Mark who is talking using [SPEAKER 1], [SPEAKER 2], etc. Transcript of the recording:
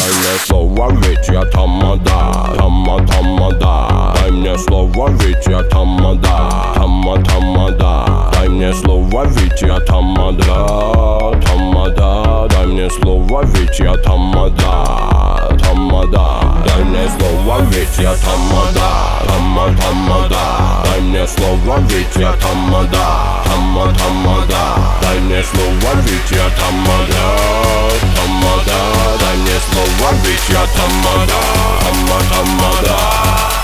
[SPEAKER 1] дай мне слово, ведь я тамада, тамада. Дай мне слово, ведь я тамада, тамада. Дай мне слово, ведь я тамада, тамада. Дай мне слово, ведь я тамада, тамада. Дай мне слово, ведь я тамада, тамада. Дай мне слово, ведь я тамада, тамада. Дай мне слово, ведь я тамада, тамада. Дай мне слово, ведь я тамада, тамада.